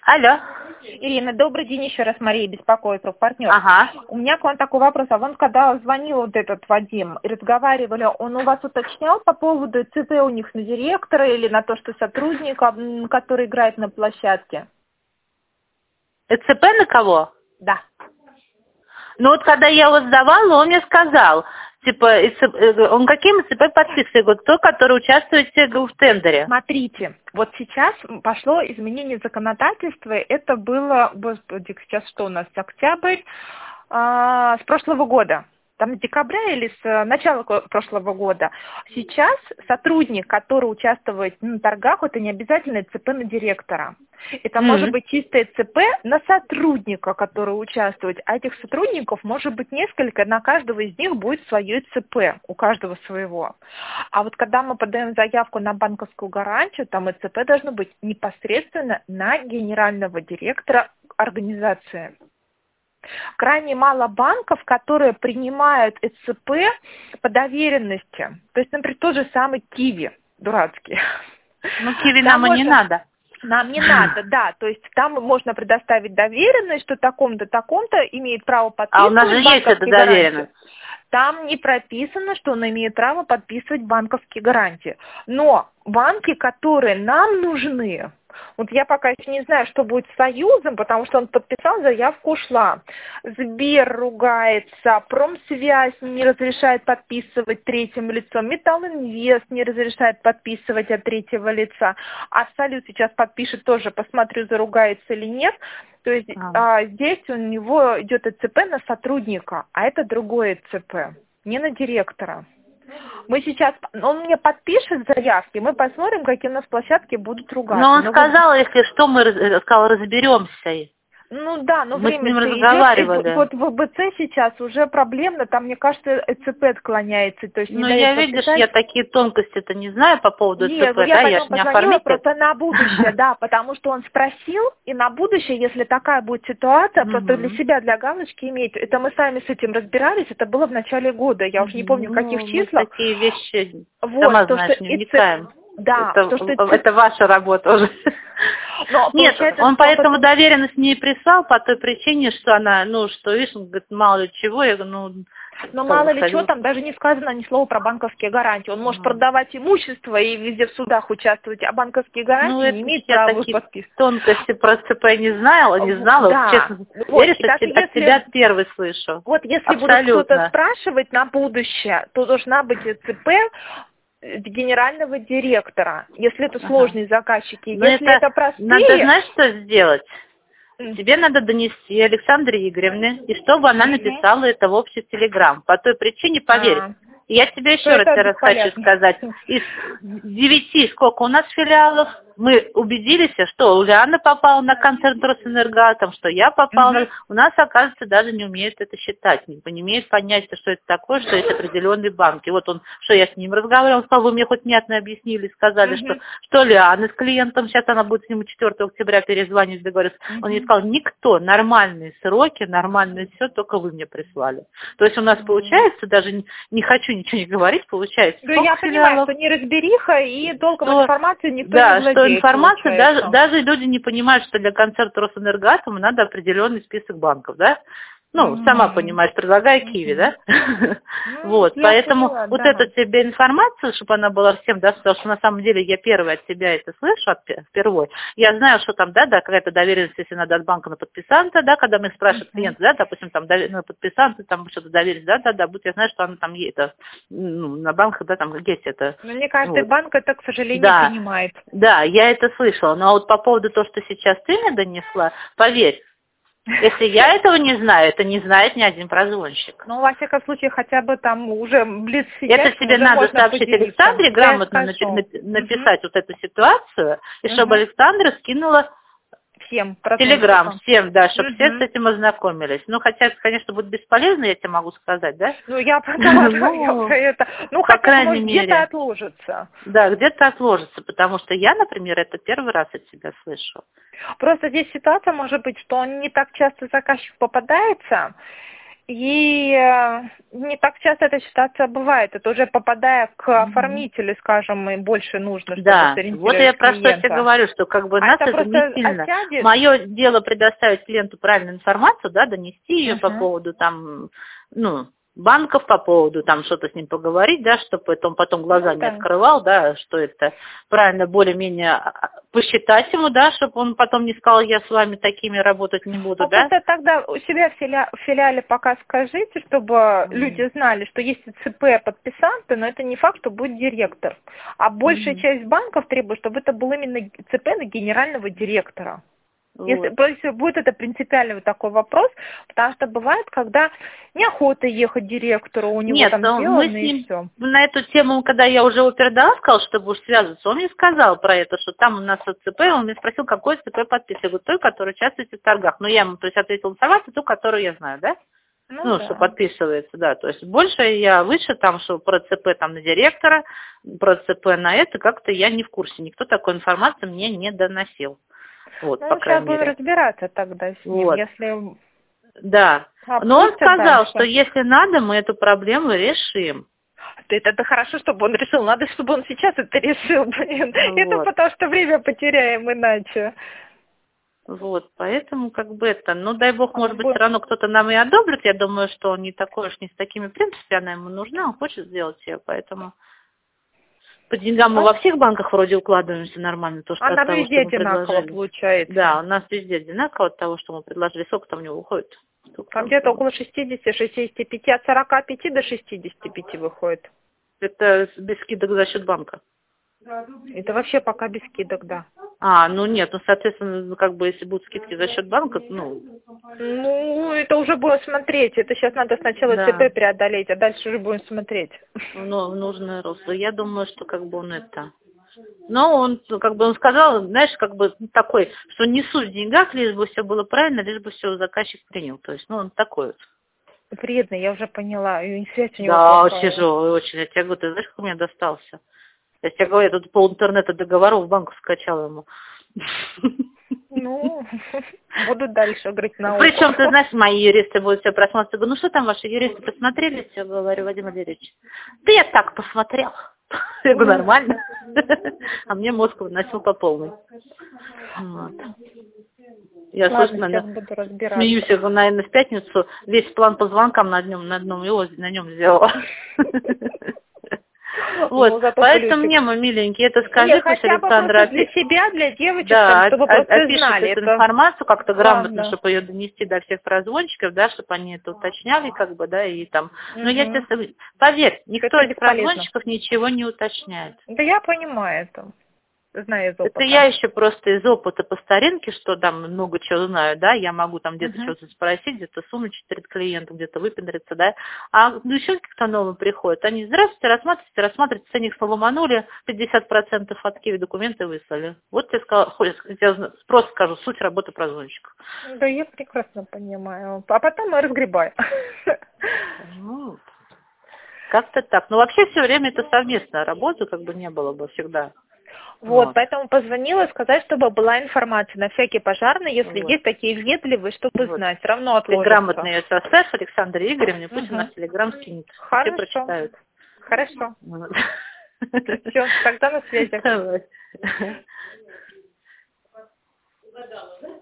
Алло. Ирина, добрый день еще раз. Мария беспокоит, партнер. Ага. У меня к вам такой вопрос. А вон, когда звонил вот этот Вадим, и разговаривали, он у вас уточнял по поводу ЦП у них на директора или на то, что сотрудник, который играет на площадке? ЭЦП на кого? Да. Ну вот когда я его сдавала, он мне сказал, типа, он каким ЭЦП подписывает? Я говорю, кто, который участвует в тендере? Смотрите, вот сейчас пошло изменение законодательства. Это было, господи, сейчас что у нас, октябрь, с прошлого года. Там с декабря или с начала прошлого года. Сейчас сотрудник, который участвует на торгах, это не обязательно ЦП на директора. Это может быть чистое ЦП на сотрудника, который участвует. А этих сотрудников может быть несколько, на каждого из них будет свое ЦП, у каждого своего. А вот когда мы подаем заявку на банковскую гарантию, там ЦП должно быть непосредственно на генерального директора организации. Крайне мало банков, которые принимают ЭЦП по доверенности. То есть, например, тот же самый Киви, дурацкий. Ну, Киви нам и не надо. Нам не надо, да. То есть там можно предоставить доверенность, что таком-то, таком-то имеет право подписывать. А у нас же есть эта доверенность. Там не прописано, что он имеет право подписывать банковские гарантии. Но банки, которые нам нужны, вот я пока еще не знаю, что будет с Союзом, потому что он подписал, заявка ушла. Сбер ругается, Промсвязь не разрешает подписывать третьим лицом, Металлинвест не разрешает подписывать от третьего лица. Абсолют сейчас подпишет тоже, посмотрю, заругается или нет. То есть здесь у него идет ЭЦП на сотрудника, а это другое ЭЦП, не на директора. Мы сейчас, он мне подпишет заявки, мы посмотрим, какие у нас площадки будут ругаться. Но он сказал, если что, мы разберемся. Ну да, но мы с ним время разговаривали. идет. Вот в ВБЦ сейчас уже проблемно, там, мне кажется, ЭЦП отклоняется. То есть ну, я, видишь, я такие тонкости-то не знаю по поводу ЭЦП, да, я же не оформитель. Просто на будущее, да, потому что он спросил, и на будущее, если такая будет ситуация, просто для себя, для галочки иметь. Это мы сами с этим разбирались, это было в начале года, я уж не помню, в каких числах. Такие вещи, вот, сама то, знаешь, что не вникаем. Да, это ваша работа уже. Но, нет, он поэтому доверенность не прислал по той причине, что она, что видишь, он говорит, мало ли чего, я говорю, но мало ли чего, там даже не сказано ни слова про банковские гарантии. Он может продавать имущество и везде в судах участвовать, а банковские гарантии не имеет права их подписывать. Тонкости про ЦП не знала, да. честно. Вот. Веришь, от тебя первый слышу. Вот если будут кто-то спрашивать на будущее, то должна быть ЦП генерального директора, если это сложные заказчики. Если это простые... Надо, знаешь, что сделать? Тебе надо донести Александре Игоревне, и чтобы она написала это в общий телеграм. По той причине, поверь, я тебе еще раз хочу сказать, из 9, сколько у нас филиалов, мы убедились, что Ульяна попала на концерн Росэнерго, что я попала. У нас, оказывается, даже не умеют это считать, не имеют понятия, что это такое, что есть определенные банки. Вот что я с ним разговаривала, он сказал, вы мне хоть внятно объяснили, сказали, что Ульяна с клиентом, сейчас она будет с ним 4 октября перезванивать, договориться. Он мне сказал, никто, нормальные сроки, нормальное все, только вы мне прислали. То есть у нас получается, даже не хочу ничего не говорить, получается. Ну, я понимаю, что неразбериха и толком информации никто не владеет. Информация, даже люди не понимают, что для концерта Росэнергоатома надо определенный список банков, да? Сама понимаешь, предлагая Киви, да? Вот, поэтому вот эту тебе информацию, чтобы она была всем доступна, что на самом деле я первая от тебя это слышу, впервые. Я знаю, что там, да, какая-то доверенность, если надо от банка на подписанта, да, когда мы спрашивают клиента, да, допустим, там на подписанта, там что-то доверенность, да, будь я знаю, что она там есть, на банках, да, там есть это. Но не каждый банк это, к сожалению, принимает. Да, я это слышала, но вот по поводу того, что сейчас ты мне донесла, поверь, если я этого не знаю, это не знает ни один прозвонщик. Ну, во всяком случае, хотя бы там уже близ сидят. Это тебе надо сообщить Александре, грамотно написать вот эту ситуацию, и чтобы Александра скинула всем Телеграм, всем, да, чтобы все с этим ознакомились. Хотя, конечно, будет бесполезно, я тебе могу сказать, да? Я продолжаю про это. По крайней мере. Где-то отложится. Да, где-то отложится, потому что я, например, это первый раз от тебя слышу. Просто здесь ситуация может быть, что он не так часто заказчик попадается, И не так часто эта ситуация бывает. Это уже попадая к оформителю, скажем, и больше нужно, чтобы Да, сориентировать вот я про что клиента. тебе говорю, что как бы нас это не сильно. Мое дело предоставить клиенту правильную информацию, да, донести ее по поводу там, ну, банков, по поводу там что-то с ним поговорить, да, чтобы он потом глаза не открывал, да, что это правильно более-менее посчитать ему, да, чтобы он потом не сказал, я с вами такими работать не буду, да. Просто тогда у себя в филиале пока скажите, чтобы люди знали, что есть ЦП подписанты, но это не факт, что будет директор. А большая часть банков требует, чтобы это был именно ЦП на генерального директора. Вот. Если будет это принципиальный вот такой вопрос, потому что бывает, когда неохота ехать директору, у него там сделано и все. На эту тему, когда я уже его передала, сказал, что будешь связываться, он мне сказал про это, что там у нас ЦП, он мне спросил, какой ЦП подписывает. Я говорю, той, который участвует в торгах. Но я ему, то есть, ответила информацию, ту, которую я знаю, да? Ну да. Что подписывается, да. То есть больше я выше там, что про ЦП там на директора, про ЦП на это, как-то я не в курсе. Никто такой информации мне не доносил. Вот, ну, по крайней мере. Будем разбираться тогда с ним, вот. если... Да, но он сказал, что если надо, мы эту проблему решим. Это хорошо, чтобы он решил, надо, чтобы он сейчас это решил, блин. Вот. Это потому что время потеряем иначе. Вот, поэтому как бы это, ну дай бог, может быть, все равно кто-то нам и одобрит, я думаю, что он не такой уж не с такими принципами, она ему нужна, он хочет сделать ее, поэтому... По деньгам мы во всех банках вроде укладываемся нормально. То, что она везде одинаково получается. Да, у нас везде одинаково от того, что мы предложили. Сколько там у него выходит? Там где-то около 60-65, от 45 до 65 выходит. Это без скидок за счет банка? Это вообще пока без скидок, да. Ну нет, ну соответственно, как бы если будут скидки за счет банка, ну... Ну, это уже будем смотреть. Это сейчас надо сначала ЦП преодолеть, а дальше уже будем смотреть. Ну, в нужное русло. Я думаю, что как бы он это... Но он, как бы он сказал, знаешь, как бы такой, что не суть в деньгах, лишь бы все было правильно, лишь бы все заказчик принял. То есть, ну, он такой вот. Вредно, я уже поняла. И связь у него да, очень тяжелый, очень. Я тебе говорю, ты знаешь, как у меня достался? Я тебе говорю, я тут пол интернета договоров в банку скачала ему. Ну, буду дальше говорить на ухо. Причем, ты знаешь, мои юристы будут все просматривать. Я говорю, ну что там ваши юристы посмотрели? Я говорю, Вадим Валерьевич, да я так посмотрел. Я говорю, нормально. А мне мозг выносил по полной. Вот. Я, собственно, смеюсь, я, наверное, в пятницу весь план по звонкам на нем сделала. Вот, поэтому мне, мой миленький, это скажи, пусть Александра... для себя, для девочек, да, чтобы просто знали эту информацию как-то грамотно, чтобы ее донести до всех прозвонщиков, да, чтобы они это уточняли, как бы, да, и там... Но я тебе поверь, никто из прозвонщиков ничего не уточняет. Да я понимаю это. Знаю из опыта. Это я еще просто из опыта по старинке, что там много чего знаю, да, я могу там где-то что-то спросить, где-то сунуть перед клиентом, где-то выпендриться, да, а еще кто новый приходит, они, здравствуйте, рассматривайте, ценник ломанули, 50% от Киви документы выслали. Вот тебе сказал, я просто скажу, суть работы прозвонщика. Да, я прекрасно понимаю, а потом мы разгребаем. Ну, как-то так. Но вообще все время это совместная работа, как бы не было бы всегда. Вот, поэтому позвонила сказать, чтобы была информация на всякий пожарный, если есть такие ведливые, чтобы знать, все равно отложится. Грамотный ее составь, Александре Игоревне, пусть у нас в Телеграм скинет. Хорошо. Все прочитают. Хорошо. Все, тогда на связи. Давай.